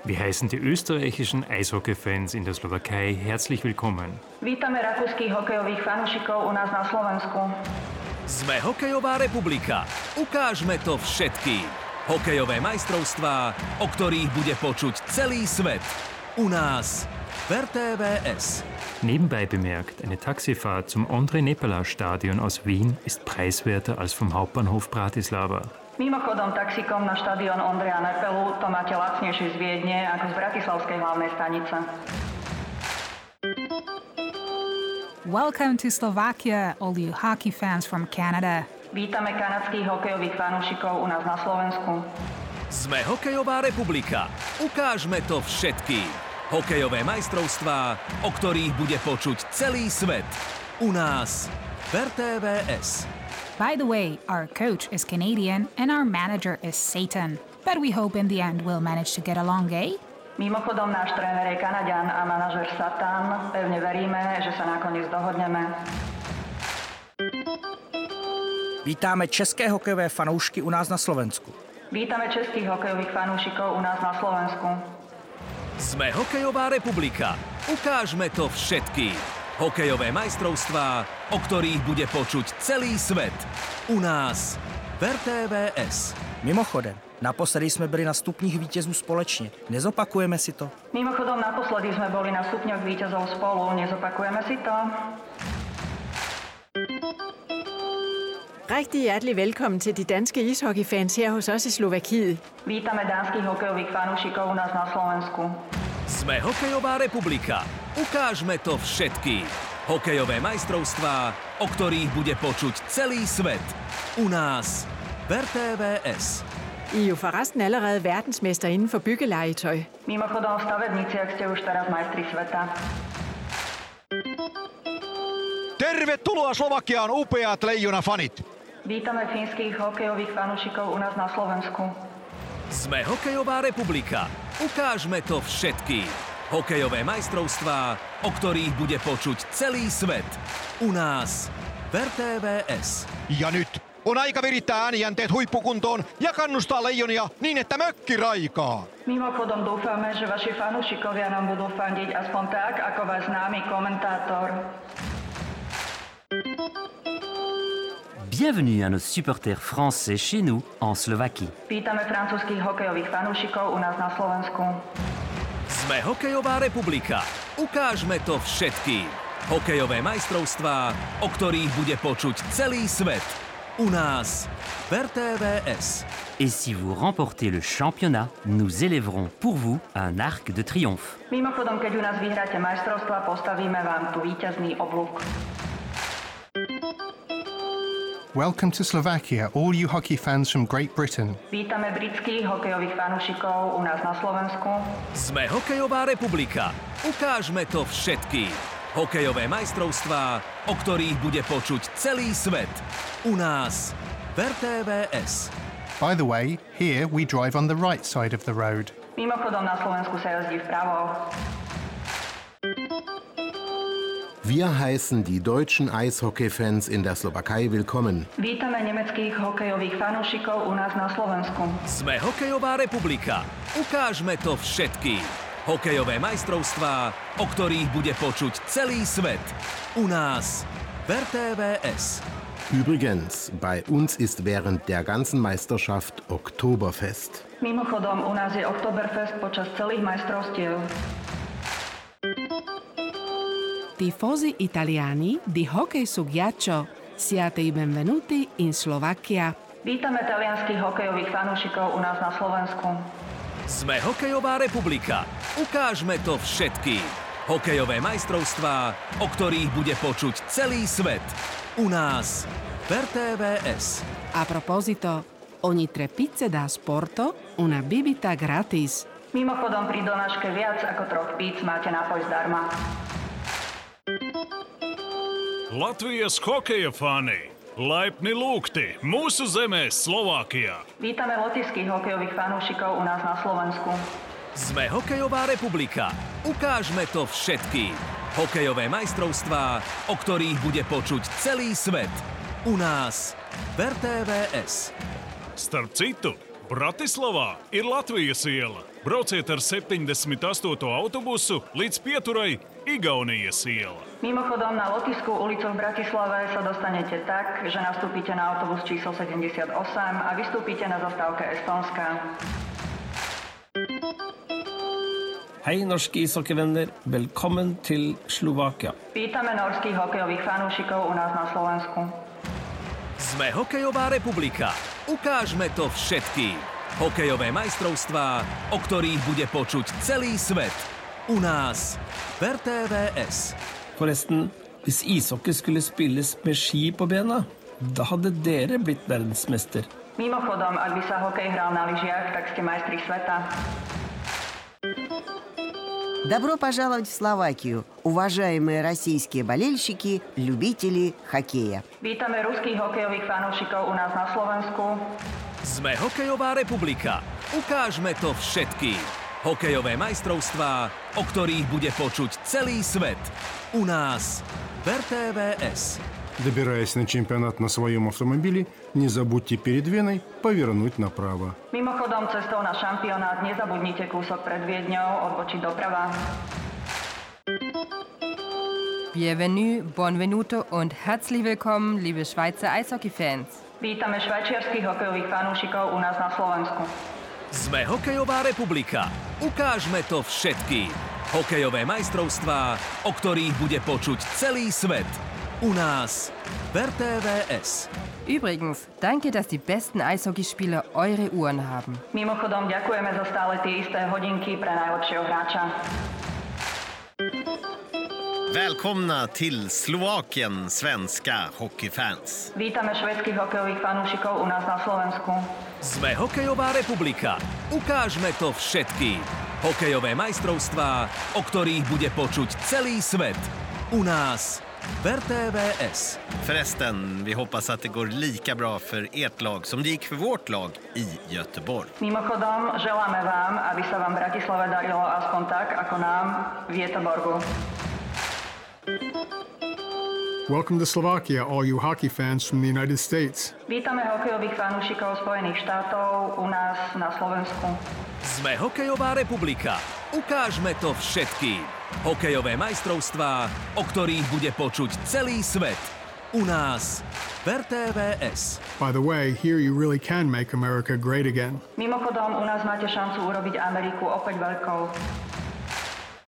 Wir heißen die österreichischen Eishockey-Fans in der Slowakei herzlich willkommen. Vítame rakúskych hokejových fanúšikov u nás na Slovensku. Sme hokejová republika. Ukážme to všetkým. Hokejové majstrovstvá, o ktorých bude počuť celý svet. U nás v RTVS. Nebenbei bemerkt, eine Taxifahrt zum Ondrej Nepela-Stadion aus Wien ist preiswerter als vom Hauptbahnhof Bratislava. Mimochodom, taxikom na štadión Ondreja Nepelu to máte lacnejšie z Viedne ako z Bratislavskej hlavnej stanice. Welcome to Slovakia, all you hockey fans from Canada. Vítame kanadských hokejových fanúšikov u nás na Slovensku. Sme hokejová republika. Ukážme to všetkým. Hokejové majstrovstvá, o ktorých bude počuť celý svet. U nás v RTVS. By the way, our coach is Canadian and our manager is Satan. But we hope in the end we'll manage to get along, eh? Mimochodom, náš tréner je Kanaďan a manažer Satan. Pevne veríme, že sa nakoniec dohodneme. Vítáme české hokejové fanoušky u nás na Slovensku. Vítame českých hokejových fanúšikov u nás na Slovensku. Sme hokejová republika. Ukážme to všetkým. Hokejové majstrovstvá, o ktorých bude počuť celý svet. U nás v RTVS. Mimochodem, naposledy jsme byli na stupních vítězů společně. Nezopakujeme si to? Mimochodom, naposledy sme boli na stupňoch víťazov spolu. Nezopakujeme si to? Rigtig hjertelig velkommen til de danske ishockeyfans her hos os i Slovakiet. Vítame dánskych hokejových fanúšikov u nás na Slovensku. Sme hokejová republika. Ukážme to všetkým. Hokejové majstrovstvá, o ktorých bude počuť celý svet. U nás v RTVS. I er jo forresten allerede verdensmester inden for byggelegetøj. Mimochodom, v stavebniciach ste už teraz majstri sveta. Tervetuloa Slovakiaan, upeat Leijona-fanit! Vítame fínskych hokejových fanúšikov u nás na Slovensku. Sme hokejová republika. Ukážme to všetkým. Hokejové majstrovstvá, o ktorých bude počuť celý svet. U nás v RTVS. Ja nyt on aika virittää äänijänteet huippukuntoon ja kannustaa Leijonia niin, että mökki raikaa. Mimochodom dúfame, že vaši fanúšikovia nám budú fandiť aspoň tak, ako váš známy komentátor. Bienvenue à nos supporters français chez nous, en Slovaquie. Vítame francúzskych hokejových fanúšikov u nás na Slovensku. Sme hokejová republika. Ukážme to všetkým. Hokejové majstrovstvá, o ktorých bude počuť celý svet. U nás v RTVS. Et si vous remportez le championnat, nous élèverons pour vous un arc de triomphe. Mimochodom, keď u nás vyhráte majstrovstva, postavíme vám tu víťazný oblúk. Welcome to Slovakia, all you hockey fans from Great Britain. Vítame britských hokejových fanúšikov u nás na Slovensku. Sme hokejová republika. Ukážme to všetkým. Hokejové majstrovstvá, o ktorých bude počuť celý svet. U nás v RTVS. By the way, here we drive on the right side of the road. Mimochodom, na Slovensku sa jazdí vpravo. Wir heißen die deutschen Eishockey-Fans in der Slowakei willkommen. Vítame nemeckých hokejových fanúšikov u nás na Slovensku. Sme hokejová republika. Ukážme to všetkým. Hokejové majstrovstvá, o ktorých bude počuť celý svet. U nás v RTVS. Übrigens, bei uns ist während der ganzen Meisterschaft Oktoberfest. Mimochodom, u nás je Oktoberfest počas celých majstrovstiev. Tifosi italiani di hockey su ghiaccio, siate i benvenuti in Slovakia. Vítame talianských hokejových fanúšikov u nás na Slovensku. Sme hokejová republika. Ukážme to všetkým. Hokejové majstrovstvá, o ktorých bude počuť celý svet. U nás v RTVS. A proposito, ogni 3 pizze da sporto, una bibita gratis. Mimochodom, pri donáške viac ako 3 píc máte nápoj zdarma. Latvijas hokeja fani! Laipni lūgti mūsu zemē Slovākijā! Vítame lotyšských hokejových fanúšikov u nás na Slovensku. Sme hokejová republika. Ukážme to všetkým. Hokejové majstrovstvá, o ktorých bude počuť celý svet. U nás v RTVS. Starp citu, Bratislavā ir Latvijas iela. Brauciet ar 78. autobusu līdz pieturai Igaunijas iela. Mimochodom, na Lotyšskú ulicu v Bratislave sa dostanete tak, že nastúpite na autobus číslo 78 a vystúpite na zastávke Estonska. Hej norske ishockeyvenner, velkommen til Slovakia. Vítame norských hokejových fanúšikov u nás na Slovensku. Sme Hokejová republika. Ukážme to všetkým. Hokejové majstrovstvá, o ktorých bude počuť celý svet. U nás v RTVS. Forresten, hvis ishockey skulle spilles med ski på bena, da hadde dere blitt verdensmester. Mimochodom, ak by sa hokej hral na lyžiach, tak ste majstri sveta. Добро пожаловать в Словакию, уважаемые российские болельщики, любители хоккея. Vítame ruských hokejových fanúšikov u nás na Slovensku. Sme Hokejová republika. Ukážme to všetkým. Hokejové majstrovstvá, o ktorých bude počuť celý svet. У нас в РТВС. Добираясь на чемпионат на своем автомобиле, не забудьте перед Веной повернуть направо. Mimochodom, cestou na šampionát nezabudnite kúsok pred Viedňou odbočiť doprava. Bienvenue, buonvenuto und herzlich willkommen, liebe Schweizer Eishockey-Fans. Vítame švajčiarskych hokejových fanúšikov u nás na Slovensku. Sme Hokejová republika. Ukážme to všetkým. Hokejové majstrovstvá, o ktorých bude počuť celý svet. U nás v RTVS. Übrigens, danke, dass die besten Eishockeyspieler eure Uhren haben. Mimochodom, ďakujeme za stále tie isté hodinky pre najlepšieho hráča. Välkomna till Slovakien, svenska hockeyfans. Vítame švédskych hokejových fanúšikov u nás na Slovensku. Sme Hokejová republika. Ukážme to všetkým. Hokejové majstrovstvá, o ktorých bude počuť celý svet. U nás v RTVS. Förresten, vi hoppas att det går lika bra för ert lag som det gick för vårt lag i Göteborg. Mimochodom, želáme vám, aby sa vám v Bratislave darilo aspoň tak, ako nám v Göteborgu. Welcome to Slovakia, all you hockey fans from the United States. Vítame hokejových fanúšikov Spojených štátov u nás na Slovensku. Sme Hokejová republika. Ukážme to všetkým. Hokejové majstrovstvá, o ktorých bude počuť celý svet. U nás v RTVS. By the way, here you really can make America great again. Mimochodom, u nás máte šancu urobiť Ameriku opäť veľkou.